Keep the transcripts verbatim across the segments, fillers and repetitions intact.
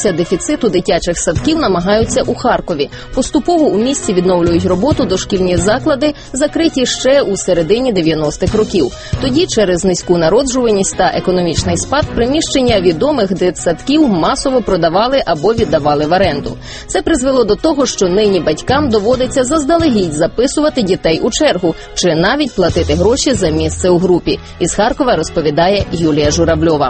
сталося дефіциту дитячих садків, намагаються у Харкові. Поступово у місті відновлюють роботу дошкільні заклади, закриті ще у середині дев'яностих років. Тоді через низьку народжуваність та економічний спад приміщення відомих дитсадків масово продавали або віддавали в оренду. Це призвело до того, що нині батькам доводиться заздалегідь записувати дітей у чергу чи навіть платити гроші за місце у групі. Із Харкова розповідає Юлія Журавльова.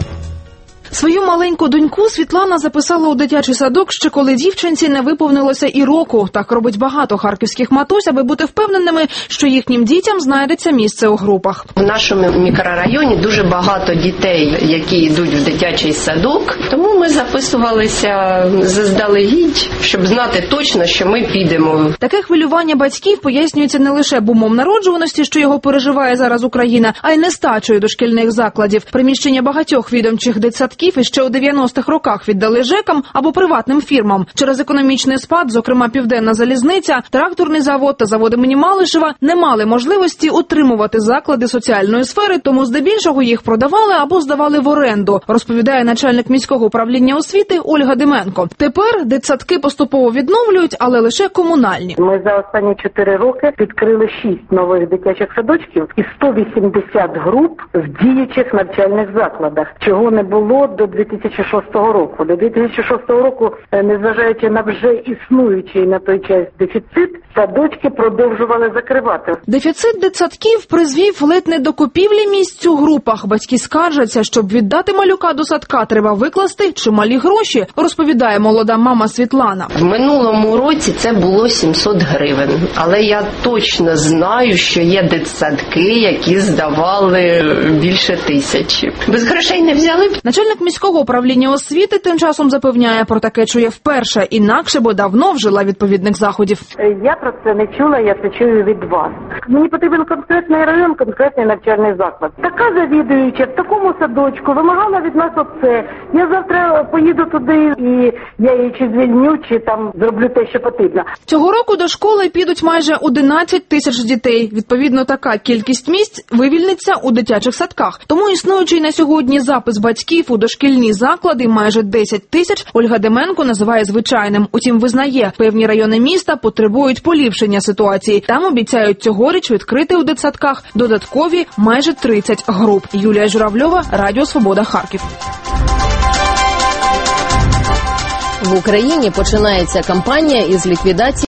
Свою маленьку доньку Світлана записала у дитячий садок ще коли дівчинці не виповнилося і року. Так робить багато харківських матусь, аби бути впевненими, що їхнім дітям знайдеться місце у групах. В нашому мікрорайоні дуже багато дітей, які йдуть в дитячий садок, тому ми записувалися заздалегідь, щоб знати точно, що ми підемо. Таке хвилювання батьків пояснюється не лише бумом народжуваності, що його переживає зараз Україна, а й нестачею дошкільних закладів. Приміщення багатьох відомчих дитсадків і ще у дев'яностих роках віддали ЖЕКам або приватним фірмам. Через економічний спад, зокрема Південна залізниця, тракторний завод та завод імені Малишева не мали можливості утримувати заклади соціальної сфери, тому здебільшого їх продавали або здавали в оренду, розповідає начальник міського управління освіти Ольга Дименко. Тепер дитсадки поступово відновлюють, але лише комунальні. Ми за останні чотири роки відкрили шість нових дитячих садочків і сто вісімдесят груп в діючих навчальних закладах, чого не було до дві тисячі шостого року. До дві тисячі шостого року, незважаючи на вже існуючий на той час дефіцит, садочки продовжували закривати. Дефіцит дитсадків призвів ледь не до купівлі місць у групах. Батьки скаржаться, щоб віддати малюка до садка, треба викласти чималі гроші, розповідає молода мама Світлана. В минулому році це було сімсот гривень, але я точно знаю, що є дитсадки, які здавали більше тисячі. Без грошей не взяли б. Начальник міського управління освіти тим часом запевняє, про таке чує вперше, інакше бо давно вжила відповідних заходів. Я про це не чула, я це чую від вас. Мені потрібен конкретний район, конкретний навчальний заклад. Така завідуюча в такому садочку вимагала від нас оце. Я завтра поїду туди і я її чи звільню, чи там зроблю те, що потрібно. Цього року до школи підуть майже одинадцять тисяч дітей. Відповідно, така кількість місць вивільниться у дитячих садках. Тому існуючий на сьогодні запис батьків у дошкільні заклади майже десять тисяч Ольга Дименко називає звичайним. Утім, визнає, певні райони міста потребують поліпшення ситуації. Там обіцяють цьогоріч відкрити у дитсадках додаткові майже тридцять груп. Юлія Журавльова, Радіо Свобода, Харків. В Україні починається кампанія із ліквідації